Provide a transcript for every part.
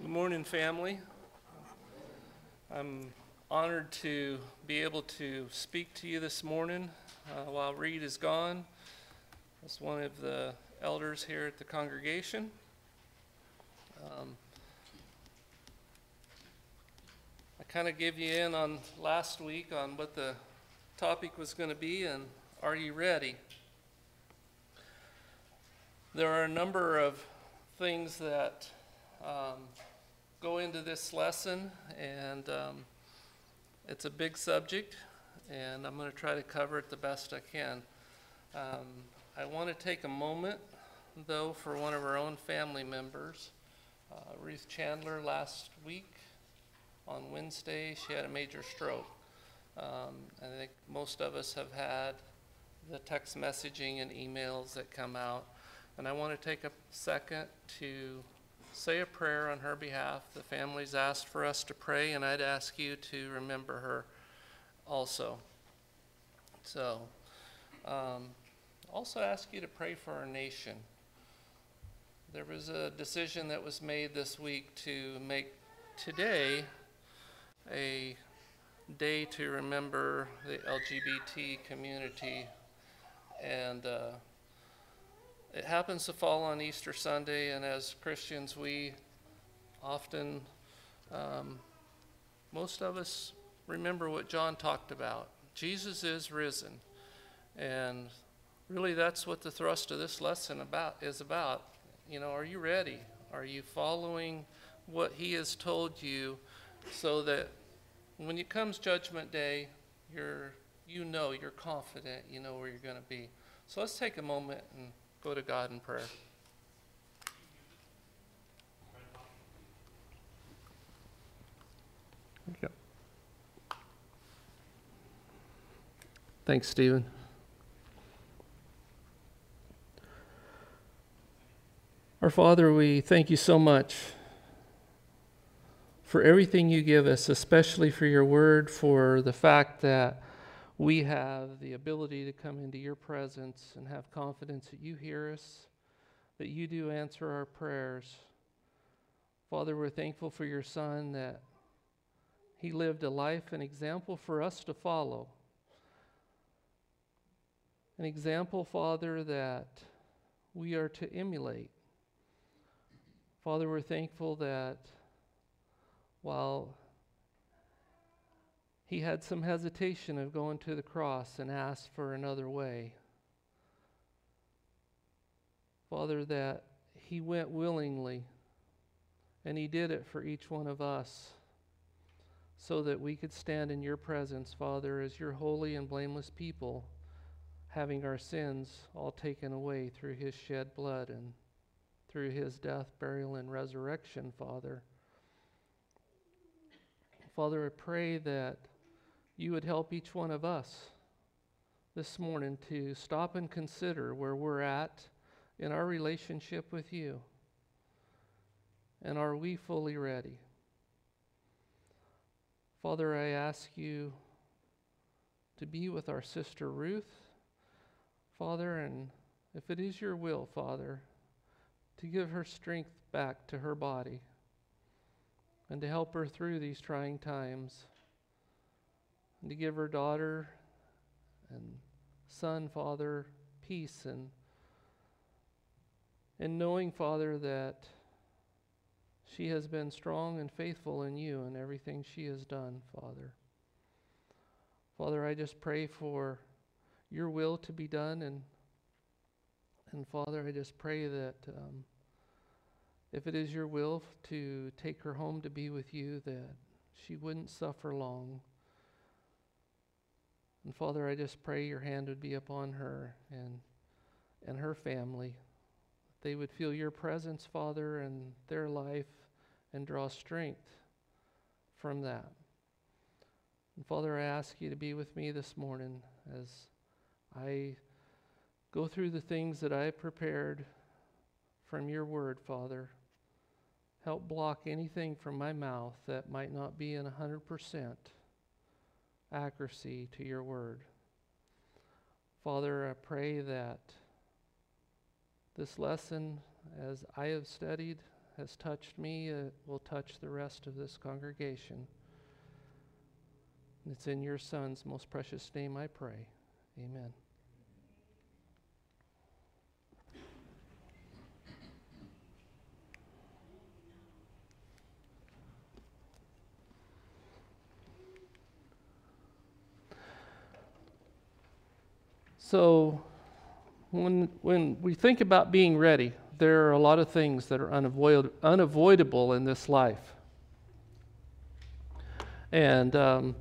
Good morning, family. I'm honored to be able to speak to you this morning while Reed is gone as one of the elders here at the congregation. I kind of gave you in on last week on what the topic was going to be, and are you ready? There are a number of things that go into this lesson, and it's a big subject, and I'm going to try to cover it the best I can. I want to take a moment, though, for one of our own family members, Ruth Chandler. Last week on Wednesday, she had a major stroke. I think most of us have had the text messaging and emails that come out, and I want to take a second to say a prayer on her behalf. The family's asked for us to pray, and I'd ask you to remember her also. So, also ask you to pray for our nation. There was a decision that was made this week to make today a day to remember the LGBT community, and it happens to fall on Easter Sunday, and as Christians, we often, most of us remember what John talked about. Jesus is risen, and really that's what the thrust of this lesson is about. You know, are you ready? Are you following what he has told you so that when it comes Judgment Day, you're confident, you know where you're going to be. So let's take a moment and go to God in prayer. There you go. Thanks, Stephen. Our Father, we thank you so much for everything you give us, especially for your word, for the fact that we have the ability to come into your presence and have confidence that you hear us, that you do answer our prayers. Father, we're thankful for your Son, that he lived a life, an example for us to follow. An example, Father, that we are to emulate. Father, we're thankful that while he had some hesitation of going to the cross and asked for another way, Father, that he went willingly, and he did it for each one of us so that we could stand in your presence, Father, as your holy and blameless people, having our sins all taken away through his shed blood and through his death, burial, and resurrection, Father. Father, I pray that you would help each one of us this morning to stop and consider where we're at in our relationship with you. And are we fully ready? Father, I ask you to be with our sister Ruth, Father, and if it is your will, Father, to give her strength back to her body and to help her through these trying times, and to give her daughter and son, Father, peace, and knowing, Father, that she has been strong and faithful in you in everything she has done, Father. Father, I just pray for your will to be done, and Father, I just pray that if it is your will to take her home to be with you, that she wouldn't suffer long. And Father, I just pray your hand would be upon her and her family. They would feel your presence, Father, in their life and draw strength from that. And Father, I ask you to be with me this morning as I go through the things that I prepared from your word, Father. Help block anything from my mouth that might not be in 100% accuracy to your word. Father, I pray that this lesson, as I have studied, has touched me, it will touch the rest of this congregation. It's in your Son's most precious name I pray. Amen. So when we think about being ready, there are a lot of things that are unavoidable in this life. And a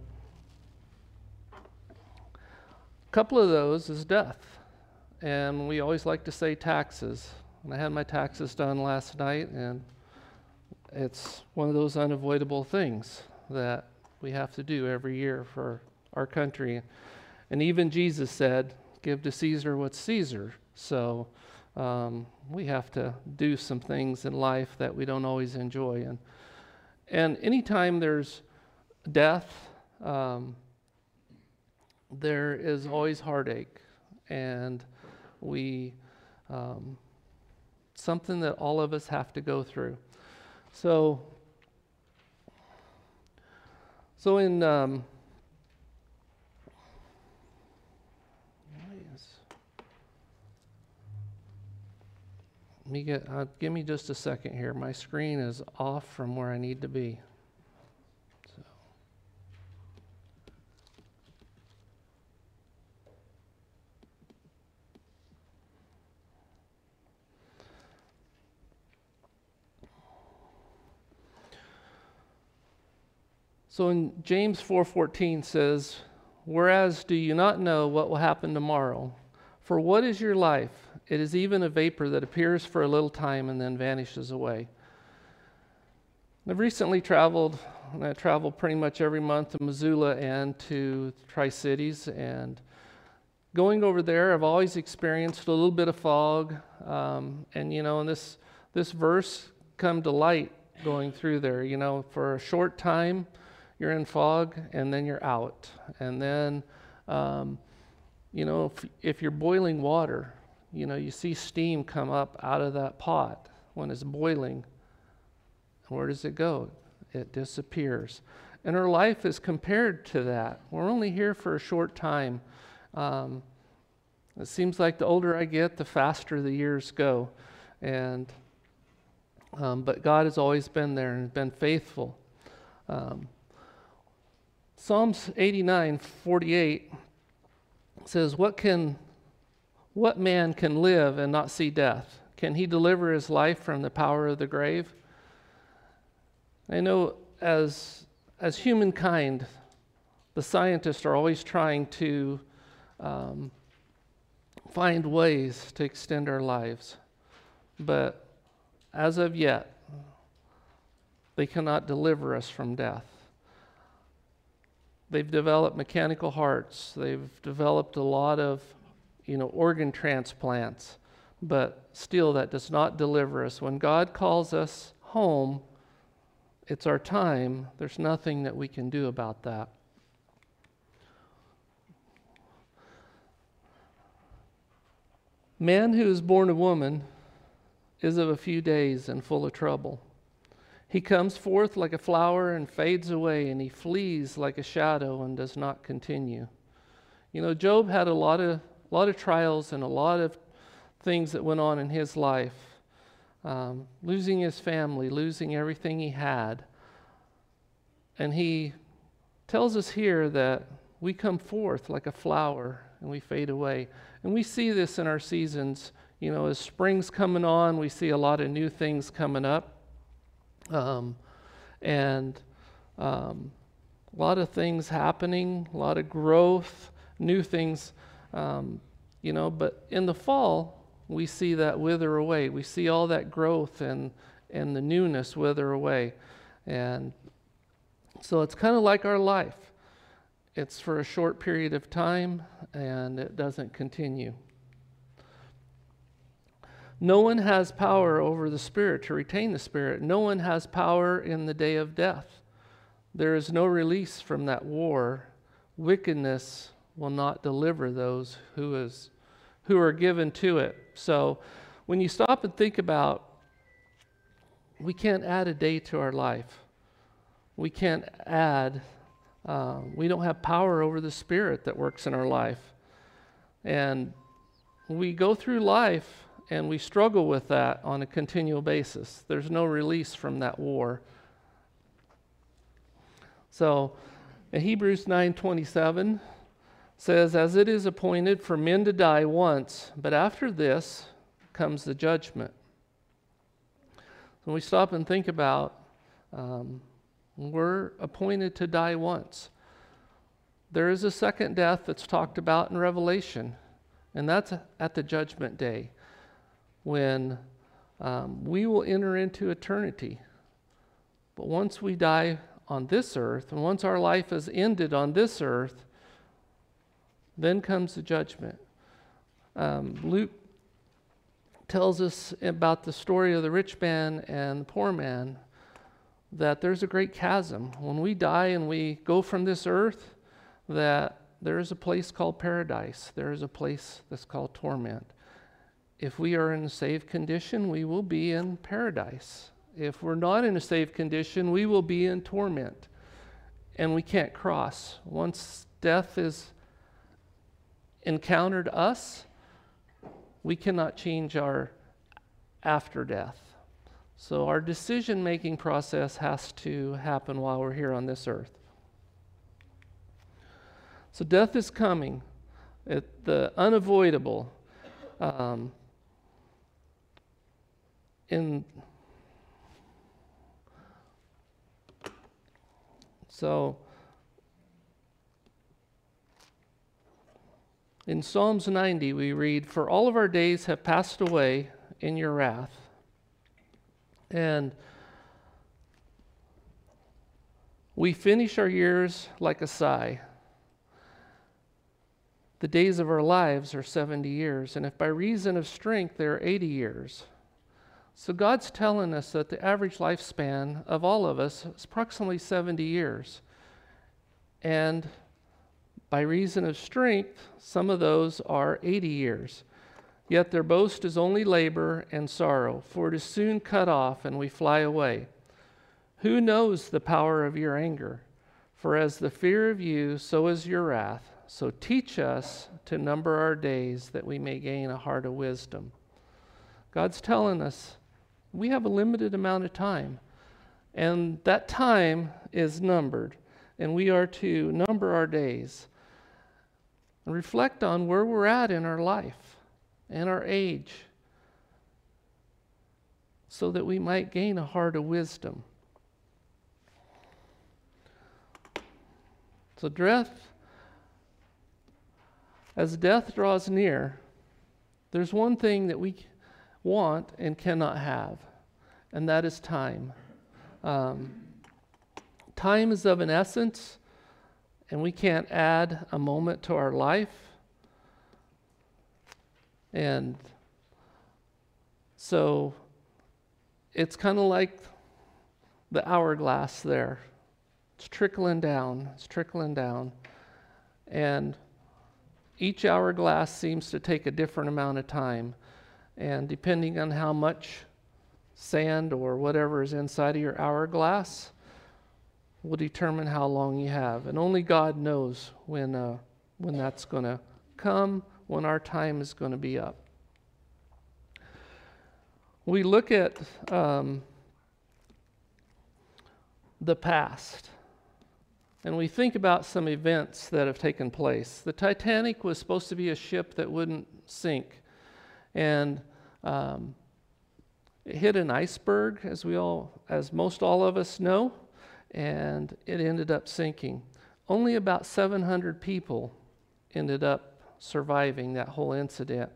couple of those is death. And we always like to say taxes. And I had my taxes done last night, and it's one of those unavoidable things that we have to do every year for our country. And even Jesus said, give to Caesar what's Caesar. So we have to do some things in life that we don't always enjoy. And anytime there's death, there is always heartache. And something that all of us have to go through. So in give me just a second here. My screen is off from where I need to be. So in James 4:14 says, whereas do you not know what will happen tomorrow? For what is your life? It is even a vapor that appears for a little time and then vanishes away. I've recently traveled, and I travel pretty much every month to Missoula and to Tri-Cities, and going over there, I've always experienced a little bit of fog, and this verse come to light going through there. For a short time, you're in fog, and then you're out. And then, if you're boiling water, you see steam come up out of that pot when it's boiling. Where does it go? It disappears. And our life is compared to that. We're only here for a short time. It seems like the older I get, the faster the years go. But God has always been there and been faithful. Psalms 89:48 says, What man can live and not see death? Can he deliver his life from the power of the grave? I know as humankind, the scientists are always trying to find ways to extend our lives. But as of yet, they cannot deliver us from death. They've developed mechanical hearts. They've developed a lot of, organ transplants. But still, that does not deliver us. When God calls us home, it's our time. There's nothing that we can do about that. Man who is born of woman is of a few days and full of trouble. He comes forth like a flower and fades away, and he flees like a shadow and does not continue. Job had a lot of trials and a lot of things that went on in his life. Losing his family, losing everything he had. And he tells us here that we come forth like a flower and we fade away. And we see this in our seasons. As spring's coming on, we see a lot of new things coming up. A lot of things happening, a lot of growth, new things, but in the fall, we see that wither away. We see all that growth and the newness wither away. And so it's kind of like our life. It's for a short period of time, and it doesn't continue. No one has power over the Spirit to retain the Spirit. No one has power in the day of death. There is no release from that war. Wickedness will not deliver those who are given to it. So when you stop and think about we can't add a day to our life. We can't add, we don't have power over the Spirit that works in our life. And we go through life and we struggle with that on a continual basis. There's no release from that war. So in Hebrews 9:27 says, as it is appointed for men to die once, but after this comes the judgment. When we stop and think about, we're appointed to die once. There is a second death that's talked about in Revelation, and that's at the judgment day, when we will enter into eternity. But once we die on this earth, and once our life is ended on this earth, then comes the judgment. Luke tells us about the story of the rich man and the poor man, that there's a great chasm. When we die and we go from this earth, that there is a place called paradise. There is a place that's called torment. If we are in a saved condition, we will be in paradise. If we're not in a saved condition, we will be in torment. And we can't cross. Once death has encountered us, we cannot change our after death. So our decision-making process has to happen while we're here on this earth. So death is coming, the unavoidable. In Psalms 90 we read, "For all of our days have passed away in your wrath." And we finish our years like a sigh. The days of our lives are 70 years, and if by reason of strength they are 80 years. So God's telling us that the average lifespan of all of us is approximately 70 years. And by reason of strength, some of those are 80 years. Yet their boast is only labor and sorrow, for it is soon cut off and we fly away. Who knows the power of your anger? For as the fear of you, so is your wrath. So teach us to number our days that we may gain a heart of wisdom. God's telling us we have a limited amount of time, and that time is numbered, and we are to number our days and reflect on where we're at in our life and our age, so that we might gain a heart of wisdom. So as death draws near, there's one thing that we want and cannot have, and that is time. Time is of an essence, and we can't add a moment to our life. And so it's kind of like the hourglass there. It's trickling down. And each hourglass seems to take a different amount of time. And depending on how much sand or whatever is inside of your hourglass will determine how long you have. And only God knows when that's going to come, when our time is going to be up. We look at the past, and we think about some events that have taken place. The Titanic was supposed to be a ship that wouldn't sink, and it hit an iceberg, as most all of us know, and it ended up sinking. Only about 700 people ended up surviving that whole incident.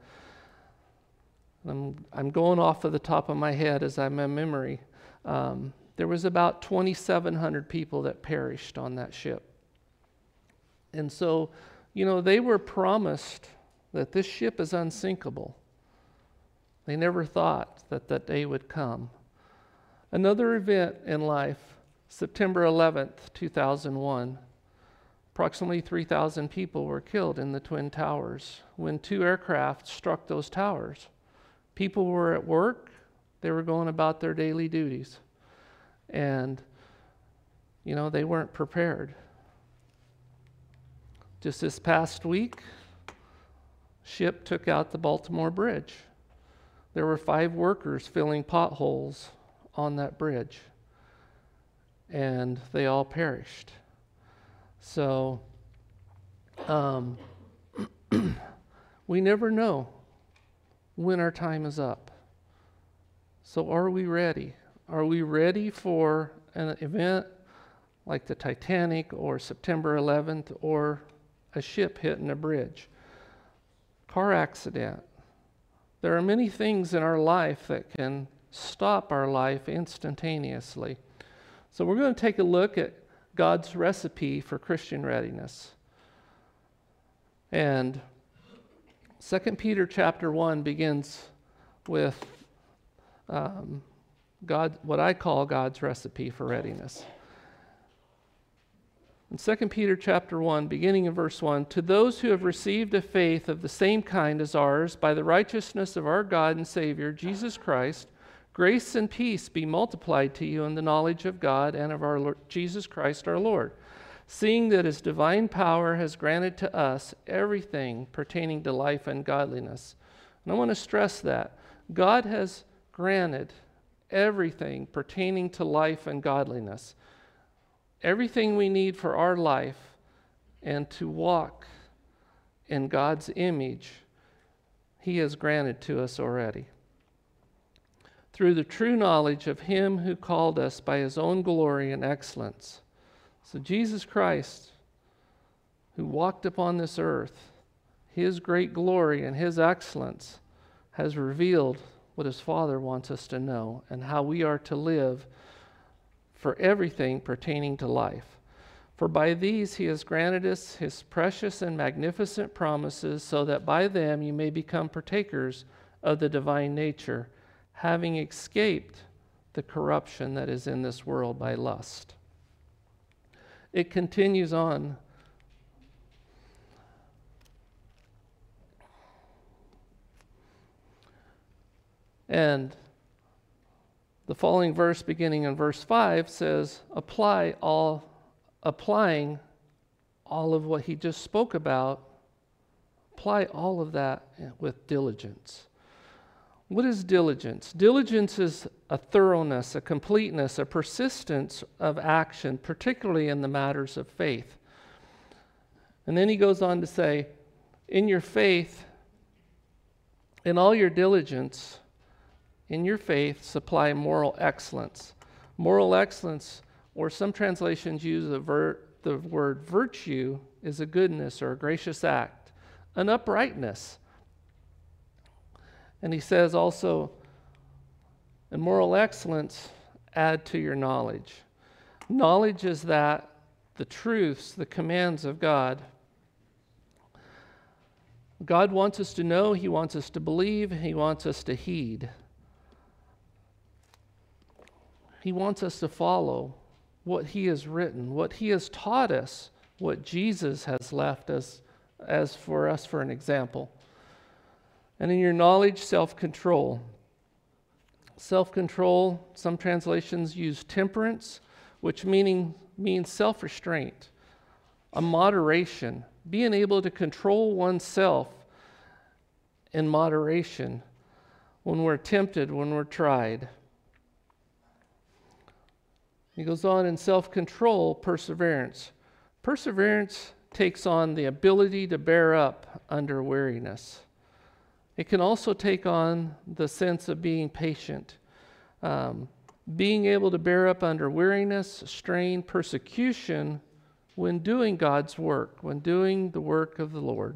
I'm going off of the top of my head as I'm in memory. There was about 2,700 people that perished on that ship. And so, they were promised that this ship is unsinkable. They never thought that that day would come. Another event in life, September 11th, 2001, approximately 3,000 people were killed in the Twin Towers when two aircraft struck those towers. People were at work, They were going about their daily duties. And, they weren't prepared. Just this past week, ship took out the Baltimore Bridge. There were 5 workers filling potholes on that bridge, and they all perished. So, we never know when our time is up. So are we ready? Are we ready for an event like the Titanic or September 11th or a ship hitting a bridge? Car accident. There are many things in our life that can stop our life instantaneously. So we're going to take a look at God's recipe for Christian readiness. And 2 Peter chapter 1 begins with what I call God's recipe for readiness. In 2 Peter chapter 1, beginning in verse 1, to those who have received a faith of the same kind as ours, by the righteousness of our God and Savior, Jesus Christ, grace and peace be multiplied to you in the knowledge of God and of our Lord, Jesus Christ our Lord, seeing that his divine power has granted to us everything pertaining to life and godliness. And I want to stress that. God has granted everything pertaining to life and godliness. Everything we need for our life and to walk in God's image, he has granted to us already. Through the true knowledge of him who called us by his own glory and excellence. So Jesus Christ, who walked upon this earth, his great glory and his excellence has revealed what his Father wants us to know and how we are to live for everything pertaining to life. For by these he has granted us his precious and magnificent promises, so that by them you may become partakers of the divine nature, having escaped the corruption that is in this world by lust. It continues on. And the following verse, beginning in verse 5, says, applying all of what he just spoke about, apply all of that with diligence. What is diligence? Diligence is a thoroughness, a completeness, a persistence of action, particularly in the matters of faith. And then he goes on to say, in your faith, in all your diligence, in your faith, supply moral excellence. Moral excellence, or some translations use the word virtue, is a goodness or a gracious act, an uprightness. And he says also, in moral excellence, add to your knowledge. Knowledge is that the truths, the commands of God. God wants us to know, he wants us to believe, he wants us to heed. He wants us to follow what he has written, what he has taught us, what Jesus has left as for us for an example. And in your knowledge, self-control. Self-control, some translations use temperance, which means self-restraint, a moderation, being able to control oneself in moderation when we're tempted, when we're tried. He goes on in self-control, perseverance. Perseverance takes on the ability to bear up under weariness. It can also take on the sense of being patient, being able to bear up under weariness, strain, persecution when doing God's work, when doing the work of the Lord.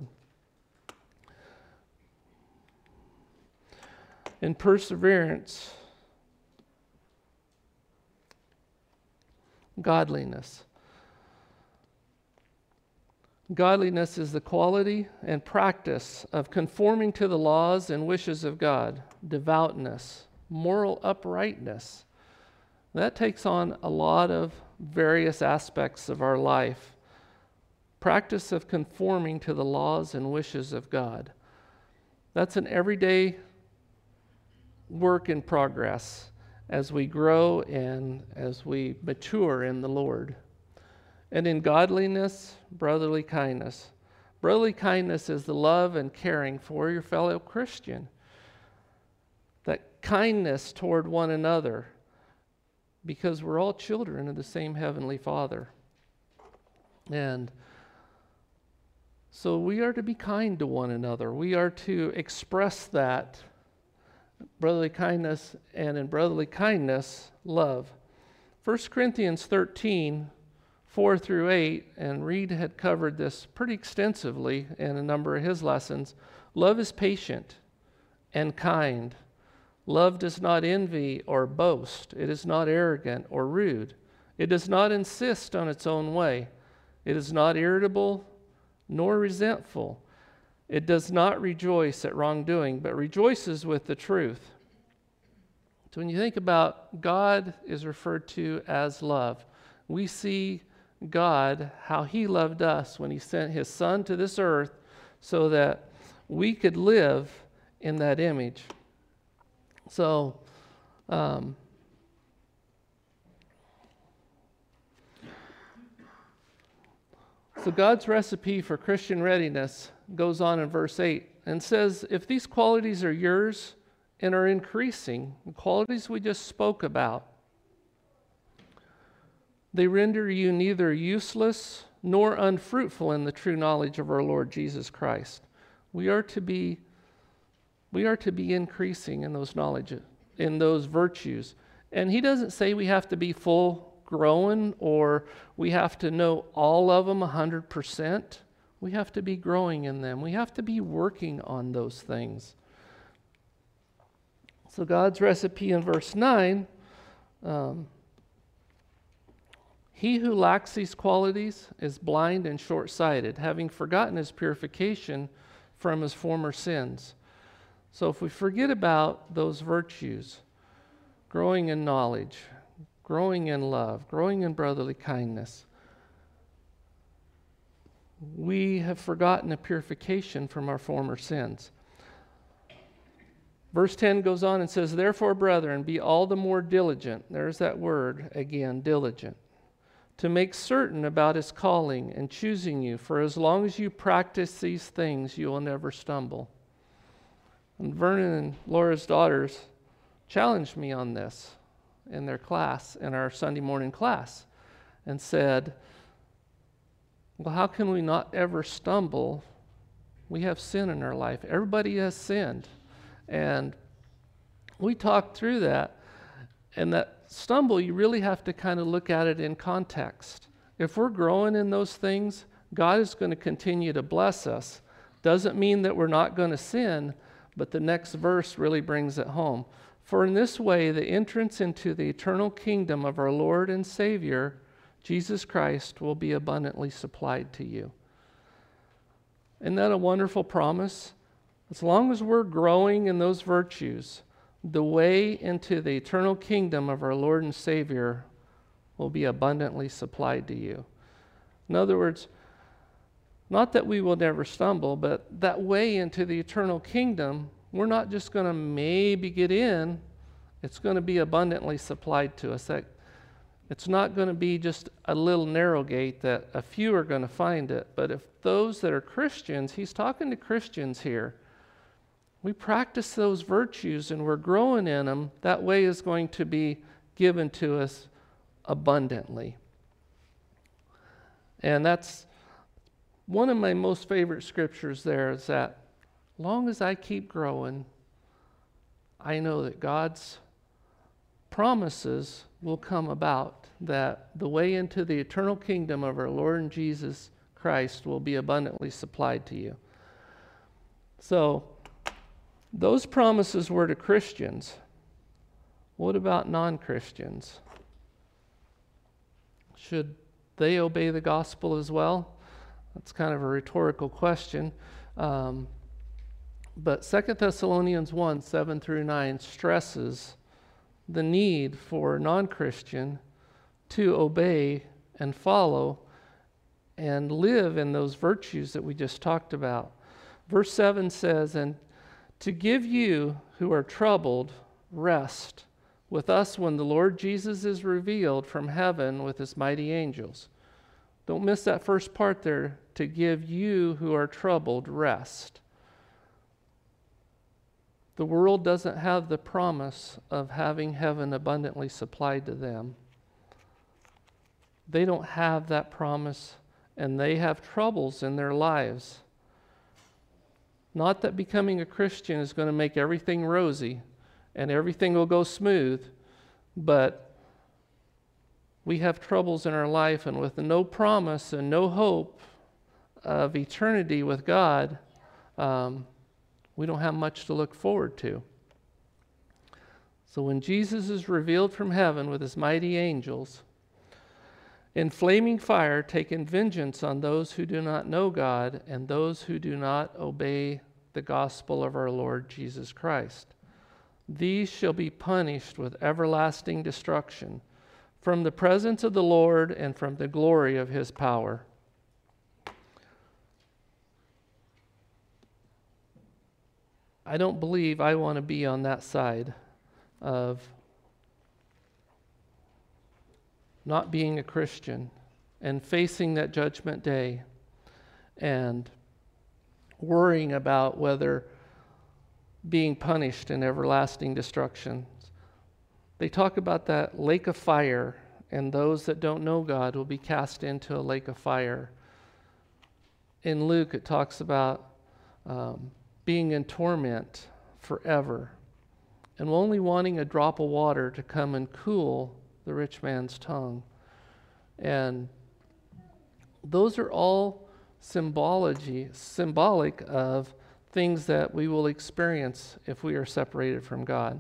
In perseverance, godliness. Godliness is the quality and practice of conforming to the laws and wishes of God, devoutness, moral uprightness. That takes on a lot of various aspects of our life. Practice of conforming to the laws and wishes of God. That's an everyday work in progress as we grow and as we mature in the Lord. And in godliness, brotherly kindness. Brotherly kindness is the love and caring for your fellow Christian. That kindness toward one another, because we're all children of the same Heavenly Father. And so we are to be kind to one another. We are to express that brotherly kindness, and in brotherly kindness, love. 1 Corinthians 13, 4 through 8, and Reed had covered this pretty extensively in a number of his lessons. Love is patient and kind. Love does not envy or boast. It is not arrogant or rude. It does not insist on its own way. It is not irritable nor resentful. It does not rejoice at wrongdoing, but rejoices with the truth. So when you think about God is referred to as love, we see God, how He loved us when He sent His Son to this earth so that we could live in that image. So, So God's recipe for Christian readiness goes on in verse 8 and says, if these qualities are yours and are increasing, the qualities we just spoke about, they render you neither useless nor unfruitful in the true knowledge of our Lord Jesus Christ. We are to be increasing in those knowledge, in those virtues. And He doesn't say we have to be full grown or we have to know all of them 100%. We have to be growing in them. We have to be working on those things. So God's recipe in verse 9, he who lacks these qualities is blind and short-sighted, having forgotten his purification from his former sins. So if we forget about those virtues, growing in knowledge, growing in love, growing in brotherly kindness, we have forgotten the purification from our former sins. Verse 10 goes on and says, therefore, brethren, be all the more diligent. There's that word again, diligent. To make certain about His calling and choosing you, for as long as you practice these things, you will never stumble. And Vernon and Laura's daughters challenged me on this in their class, in our Sunday morning class, and said, well, how can we not ever stumble? We have sin in our life. Everybody has sinned. And we talked through that. And that stumble, you really have to kind of look at it in context. If we're growing in those things, God is going to continue to bless us. Doesn't mean that we're not going to sin, but the next verse really brings it home. For in this way, the entrance into the eternal kingdom of our Lord and Savior, Jesus Christ, will be abundantly supplied to you. Isn't that a wonderful promise? As long as we're growing in those virtues, the way into the eternal kingdom of our Lord and Savior will be abundantly supplied to you. In other words, not that we will never stumble, but that way into the eternal kingdom, we're not just going to maybe get in. It's going to be abundantly supplied to us. That it's not going to be just a little narrow gate that a few are going to find it. But if those that are Christians, he's talking to Christians here, we practice those virtues and we're growing in them, that way is going to be given to us abundantly. And that's one of my most favorite scriptures there, is that long as I keep growing, I know that God's promises will come about, that the way into the eternal kingdom of our Lord and Jesus Christ will be abundantly supplied to you. So, those promises were to Christians. What about non-Christians? Should they obey the gospel as well? That's kind of a rhetorical question. But 2 Thessalonians 1, 7 through 9 stresses the need for a non-Christian to obey and follow and live in those virtues that we just talked about. Verse 7 says, and to give you who are troubled rest with us when the Lord Jesus is revealed from heaven with his mighty angels. Don't miss that first part there, to give you who are troubled rest. The world doesn't have the promise of having heaven abundantly supplied to them. They don't have that promise, and they have troubles in their lives. Not that becoming a Christian is going to make everything rosy and everything will go smooth, but we have troubles in our life, and with no promise and no hope of eternity with God, we don't have much to look forward to. So when Jesus is revealed from heaven with his mighty angels, in flaming fire, taking vengeance on those who do not know God and those who do not obey the gospel of our Lord Jesus Christ. These shall be punished with everlasting destruction from the presence of the Lord and from the glory of his power. I don't believe I want to be on that side of not being a Christian and facing that judgment day and worrying about whether being punished in everlasting destruction. They talk about that lake of fire, and those that don't know God will be cast into a lake of fire. In Luke, it talks about being in torment forever and only wanting a drop of water to come and cool the rich man's tongue. And those are all symbolic of things that we will experience if we are separated from God.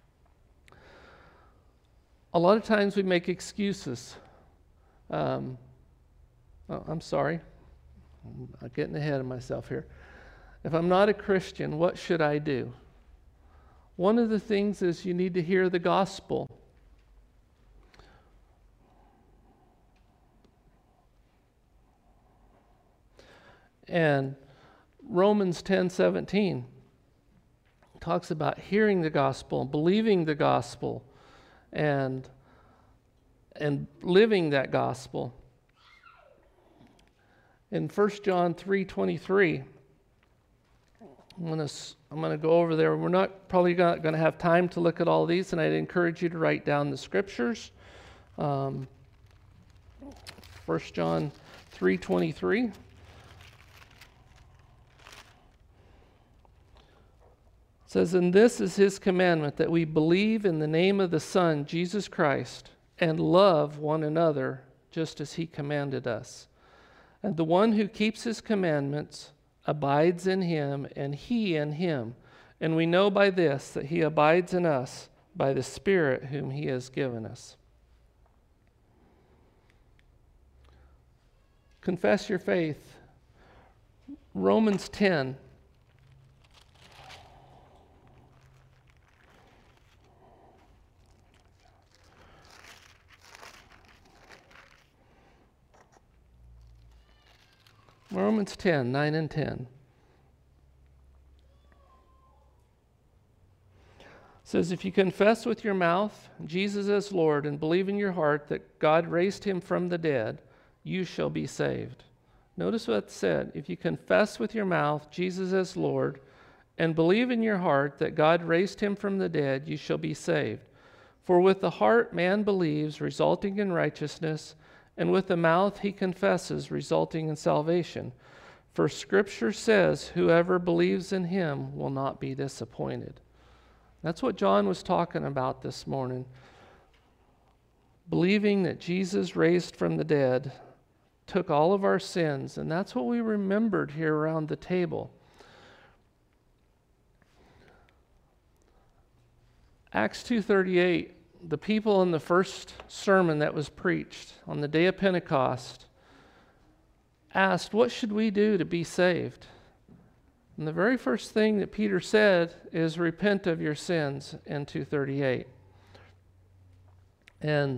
A lot of times we make excuses. I'm sorry. I'm getting ahead of myself here. If I'm not a Christian, what should I do? One of the things is you need to hear the gospel. And Romans 10:17 talks about hearing the gospel, believing the gospel, and living that gospel. In 1 John 3:23, I'm going to go over there. We're not probably going to have time to look at all these, and I'd encourage you to write down the scriptures. 1 John 3:23. Says, and this is his commandment, that we believe in the name of the Son, Jesus Christ, and love one another just as he commanded us. And the one who keeps his commandments abides in him, and he in him. And we know by this that he abides in us by the Spirit whom he has given us. Confess your faith. Romans 10. Romans 10, 9 and 10. Says, if you confess with your mouth Jesus as Lord and believe in your heart that God raised him from the dead, you shall be saved. Notice what it said. If you confess with your mouth Jesus as Lord and believe in your heart that God raised him from the dead, you shall be saved. For with the heart man believes, resulting in righteousness, and with the mouth he confesses, resulting in salvation. For Scripture says, whoever believes in him will not be disappointed. That's what John was talking about this morning. Believing that Jesus raised from the dead, took all of our sins, and that's what we remembered here around the table. Acts 2:38. The people in the first sermon that was preached on the day of Pentecost asked, what should we do to be saved? And the very first thing that Peter said is, repent of your sins in 2:38. And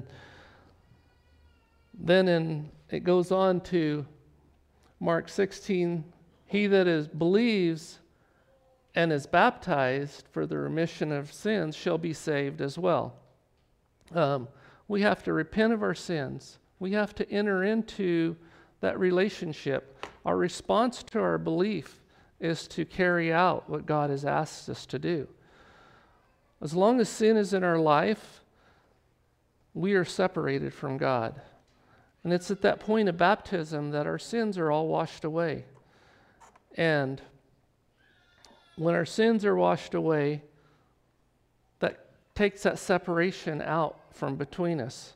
then it goes on to Mark 16, he that believes and is baptized for the remission of sins shall be saved as well. We have to repent of our sins. We have to enter into that relationship. Our response to our belief is to carry out what God has asked us to do. As long as sin is in our life, we are separated from God. And it's at that point of baptism that our sins are all washed away. And when our sins are washed away, that takes that separation out from between us.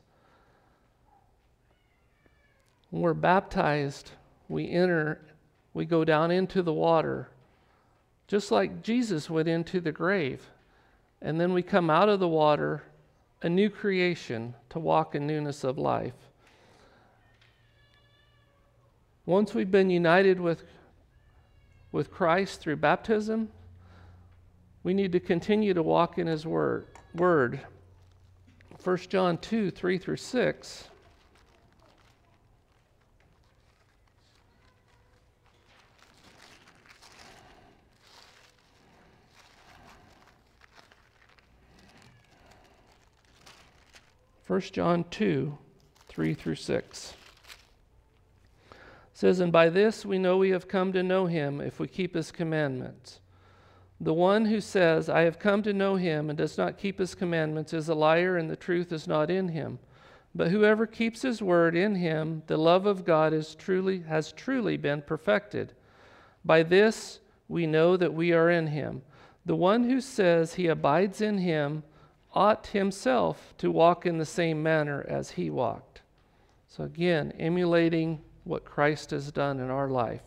When we're baptized, we go down into the water, just like Jesus went into the grave. And then we come out of the water, a new creation, to walk in newness of life. Once we've been united with Christ through baptism, we need to continue to walk in His Word. 1 John 2, 3 through 6. First John 2, 3 through 6. It says, "And by this we know we have come to know Him, if we keep His commandments. The one who says, 'I have come to know Him,' and does not keep His commandments is a liar, and the truth is not in him. But whoever keeps His word, in him the love of God has truly been perfected. By this we know that we are in Him. The one who says he abides in Him ought himself to walk in the same manner as He walked." So again, emulating what Christ has done in our life.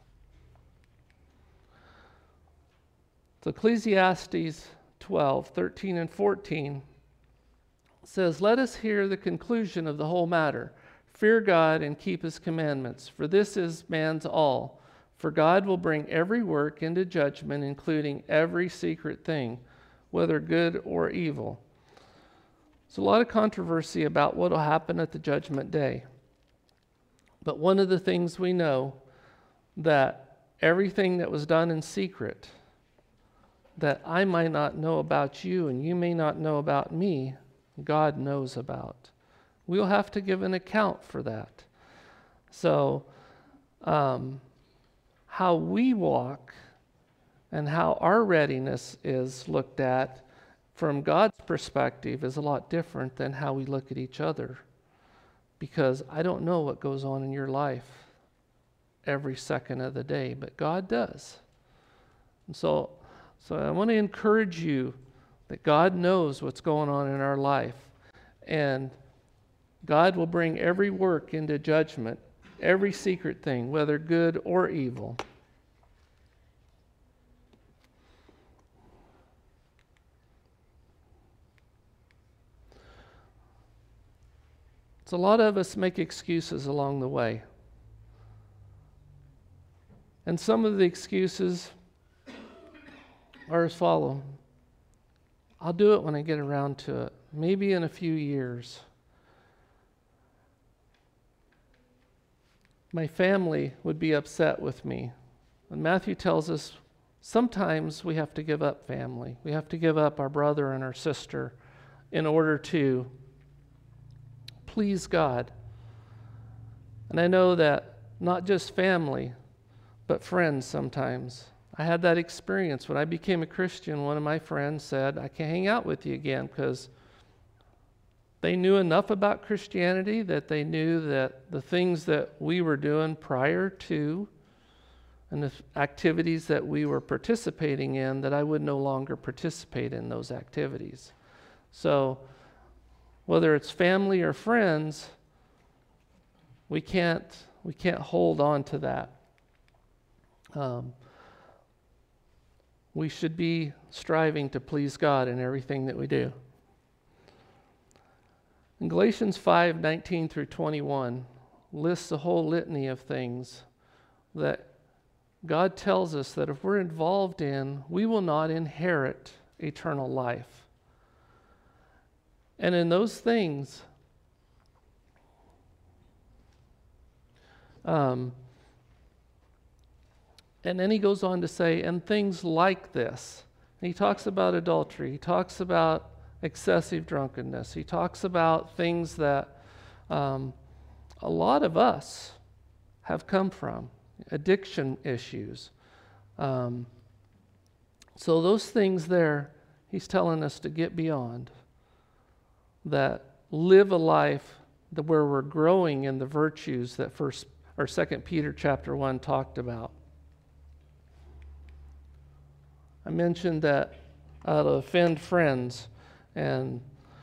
So Ecclesiastes 12, 13 and 14 says, "Let us hear the conclusion of the whole matter. Fear God and keep His commandments, for this is man's all. For God will bring every work into judgment, including every secret thing, whether good or evil." There's a lot of controversy about what will happen at the judgment day. But one of the things we know, that everything that was done in secret, that I might not know about you and you may not know about me, God knows about. We'll have to give an account for that. So, how we walk and how our readiness is looked at from God's perspective is a lot different than how we look at each other. Because I don't know what goes on in your life every second of the day, but God does. And so I want to encourage you that God knows what's going on in our life. And God will bring every work into judgment, every secret thing, whether good or evil. So a lot of us make excuses along the way. And some of the excuses are as follow. I'll do it when I get around to it. Maybe in a few years. My family would be upset with me. And Matthew tells us sometimes we have to give up family. We have to give up our brother and our sister in order to please God. And I know that not just family, but friends sometimes. I had that experience when I became a Christian. One of my friends said, "I can't hang out with you again," because they knew enough about Christianity that they knew that the things that we were doing prior to and the activities that we were participating in, that I would no longer participate in those activities. So whether it's family or friends, we can't hold on to that. We should be striving to please God in everything that we do. In Galatians 5, 19 through 21 lists a whole litany of things that God tells us that if we're involved in, we will not inherit eternal life. And in those things, And then he goes on to say, and things like this. And he talks about adultery. He talks about excessive drunkenness. He talks about things that a lot of us have come from, addiction issues. So those things there, he's telling us to get beyond, that live a life where we're growing in the virtues that 2 Peter chapter 1 talked about. I mentioned that to offend friends, and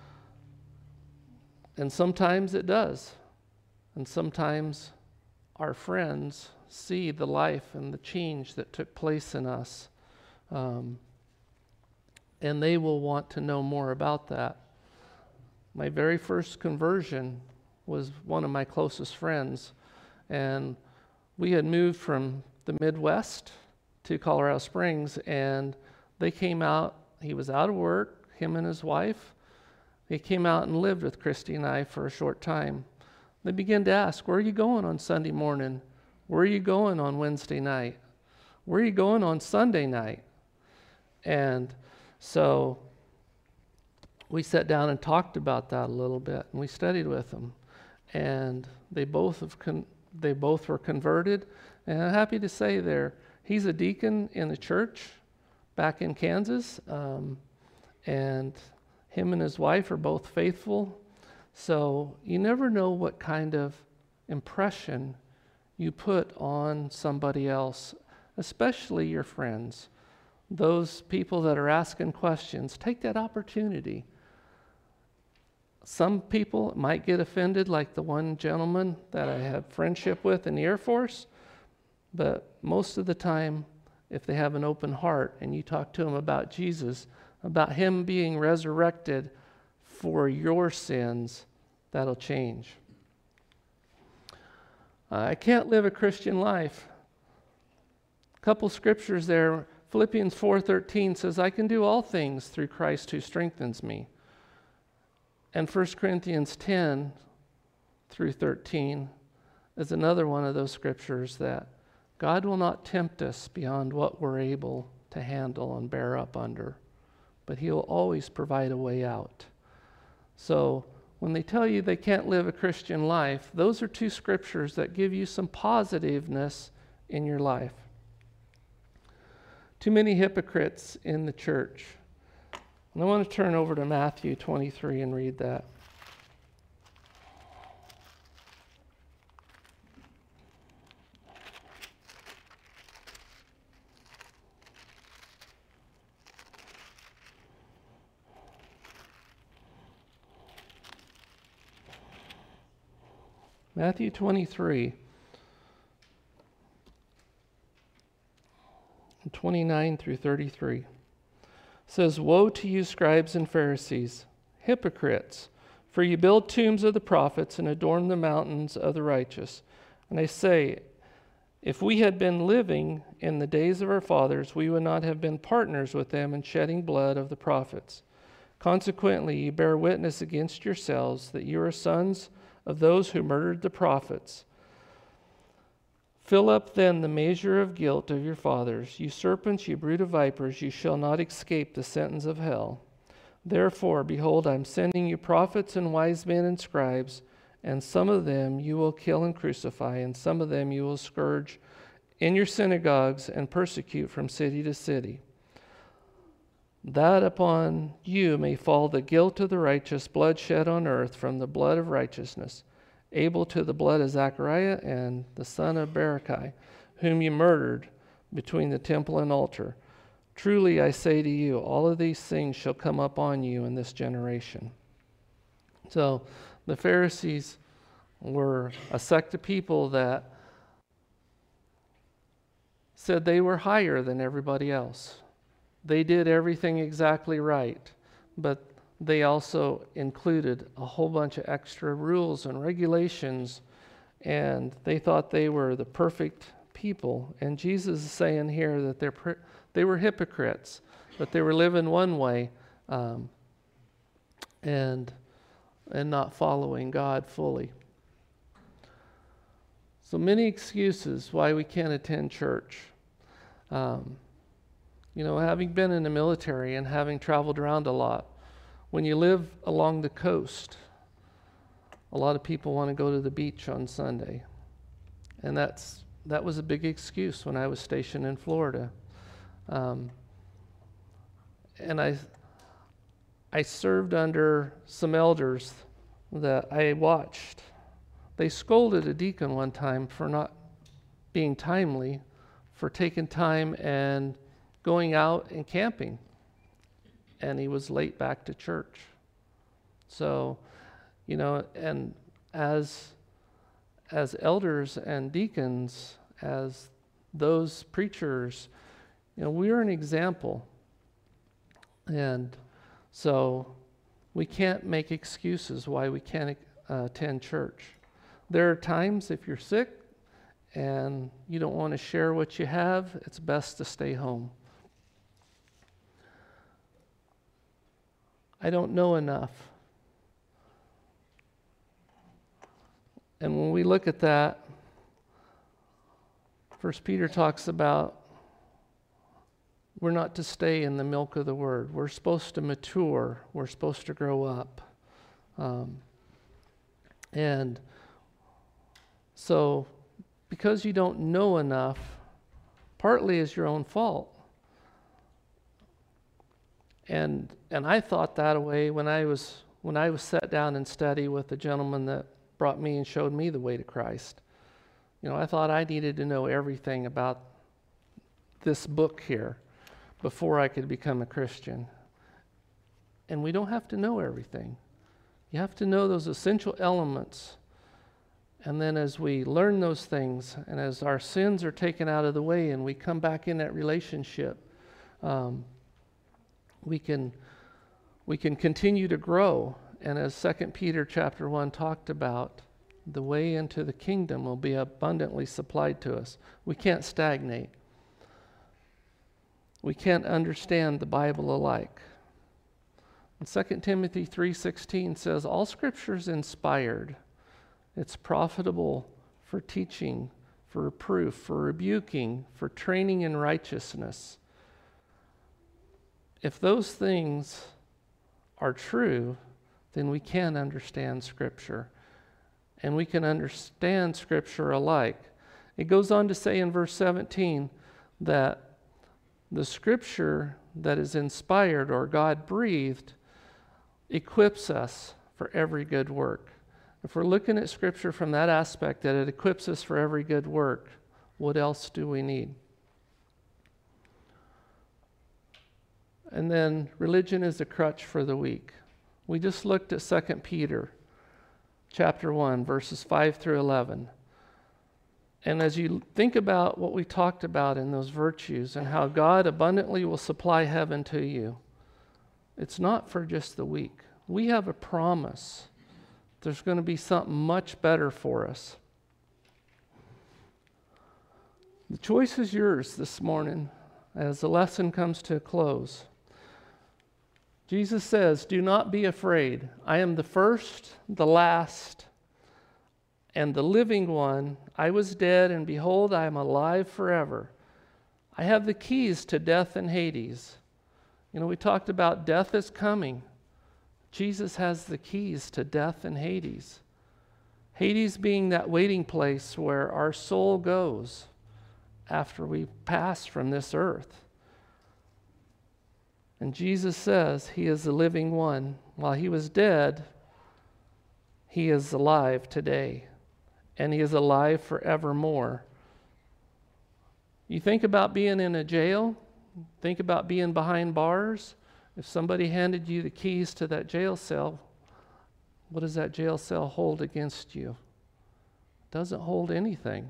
sometimes it does. And sometimes our friends see the life and the change that took place in us, and they will want to know more about that. My very first conversion was one of my closest friends, and we had moved from the Midwest to Colorado Springs, and they came out. He was out of work, him and his wife. They came out and lived with Christy and I for a short time. They began to ask, where are you going on Sunday morning? Where are you going on Wednesday night? Where are you going on Sunday night? And so we sat down and talked about that a little bit, and we studied with them. And they both were converted. And I'm happy to say he's a deacon in the church back in Kansas, and him and his wife are both faithful. So you never know what kind of impression you put on somebody else, especially your friends. Those people that are asking questions, take that opportunity. Some people might get offended, like the one gentleman that I had friendship with in the Air Force, but most of the time, if they have an open heart and you talk to them about Jesus, about him being resurrected for your sins, that'll change. I can't live a Christian life. A couple scriptures there. Philippians 4:13 says, I can do all things through Christ who strengthens me. And 1 Corinthians 10:13 is another one of those scriptures that God will not tempt us beyond what we're able to handle and bear up under, but he'll always provide a way out. So when they tell you they can't live a Christian life, those are two scriptures that give you some positiveness in your life. Too many hypocrites in the church. And I want to turn over to Matthew 23 and read that. Matthew 23, 29 through 33 says, Woe to you, scribes and Pharisees, hypocrites, for you build tombs of the prophets and adorn the mountains of the righteous. And I say, if we had been living in the days of our fathers, we would not have been partners with them in shedding blood of the prophets. Consequently, you bear witness against yourselves that you are sons of those who murdered the prophets. Fill up then the measure of guilt of your fathers. You serpents, you brood of vipers, you shall not escape the sentence of hell. Therefore, behold, I am sending you prophets and wise men and scribes, and some of them you will kill and crucify, and some of them you will scourge in your synagogues and persecute from city to city, that upon you may fall the guilt of the righteous, blood shed on earth from the blood of righteousness, Abel to the blood of Zachariah and the son of Berechiah, whom you murdered between the temple and altar. Truly I say to you, all of these things shall come upon you in this generation. So the Pharisees were a sect of people that said they were higher than everybody else. They did everything exactly right, but they also included a whole bunch of extra rules and regulations, and they thought they were the perfect people. And Jesus is saying here that they were hypocrites, that they were living one way and not following God fully. So many excuses why we can't attend church. Having been in the military and having traveled around a lot, when you live along the coast, a lot of people want to go to the beach on Sunday. And that was a big excuse when I was stationed in Florida. And I served under some elders that I watched. They scolded a deacon one time for not being timely, for taking time and going out and camping. And he was late back to church. So, and as elders and deacons, as those preachers, we're an example. And so we can't make excuses why we can't attend church. There are times if you're sick and you don't want to share what you have, it's best to stay home. I don't know enough. And when we look at that, 1 Peter talks about we're not to stay in the milk of the word. We're supposed to mature. We're supposed to grow up. And so, because you don't know enough, partly is your own fault. And I thought that away when I was sat down and study with the gentleman that brought me and showed me the way to Christ. I thought I needed to know everything about this book here before I could become a Christian. And we don't have to know everything. You have to know those essential elements. And then as we learn those things, and as our sins are taken out of the way and we come back in that relationship, we can continue to grow. And as 2 Peter chapter 1 talked about, the way into the kingdom will be abundantly supplied to us. We can't stagnate. We can't understand the Bible alike. And 2 Timothy 3:16 says, all Scripture is inspired. It's profitable for teaching, for reproof, for rebuking, for training in righteousness. If those things are true, then we can understand Scripture. And we can understand Scripture alike. It goes on to say in verse 17 that the Scripture that is inspired or God-breathed equips us for every good work. If we're looking at Scripture from that aspect, that it equips us for every good work, what else do we need? And then religion is a crutch for the weak. We just looked at 2 Peter chapter 1, verses 5 through 11. And as you think about what we talked about in those virtues and how God abundantly will supply heaven to you, it's not for just the weak. We have a promise. There's going to be something much better for us. The choice is yours this morning as the lesson comes to a close. Jesus says, do not be afraid. I am the first, the last, and the living one. I was dead, and behold, I am alive forever. I have the keys to death and Hades. We talked about death is coming. Jesus has the keys to death and Hades. Hades being that waiting place where our soul goes after we pass from this earth. And Jesus says he is the living one. While he was dead, he is alive today. And he is alive forevermore. You think about being in a jail? Think about being behind bars? If somebody handed you the keys to that jail cell, what does that jail cell hold against you? It doesn't hold anything.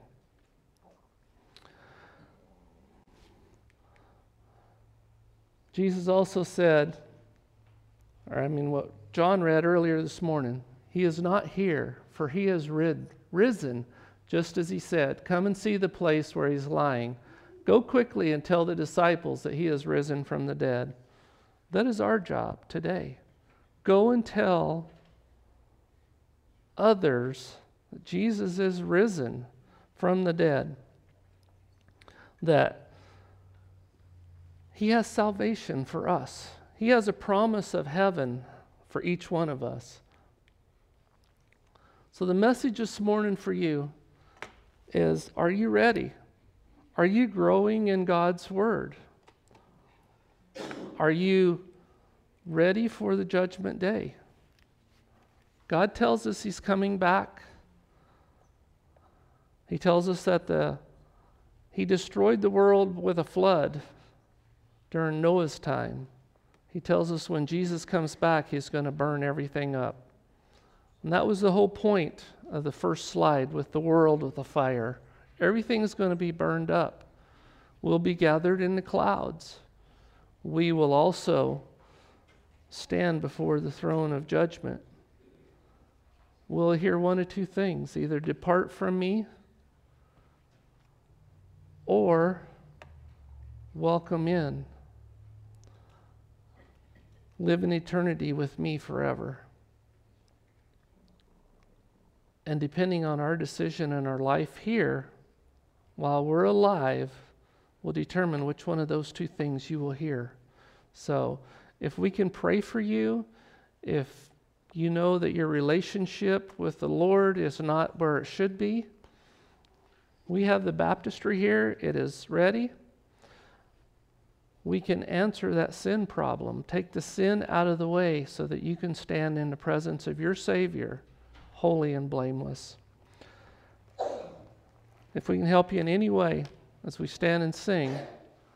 Jesus also said, what John read earlier this morning, he is not here, for he has risen, just as he said. Come and see the place where he's lying. Go quickly and tell the disciples that he has risen from the dead. That is our job today. Go and tell others that Jesus is risen from the dead. That He has salvation for us. He has a promise of heaven for each one of us. So the message this morning for you is, are you ready? Are you growing in God's Word? Are you ready for the judgment day? God tells us He's coming back. He tells us that He destroyed the world with a flood during Noah's time. He tells us when Jesus comes back, He's going to burn everything up. And that was the whole point of the first slide with the world with the fire. Everything is going to be burned up. We'll be gathered in the clouds. We will also stand before the throne of judgment. We'll hear one of two things: either depart from me or welcome in. Live in eternity with me forever. And depending on our decision in our life here, while we're alive, will determine which one of those two things you will hear. So if we can pray for you, if you know that your relationship with the Lord is not where it should be, we have the baptistry here. It is ready. We can answer that sin problem, take the sin out of the way so that you can stand in the presence of your Savior, holy and blameless. If we can help you in any way as we stand and sing,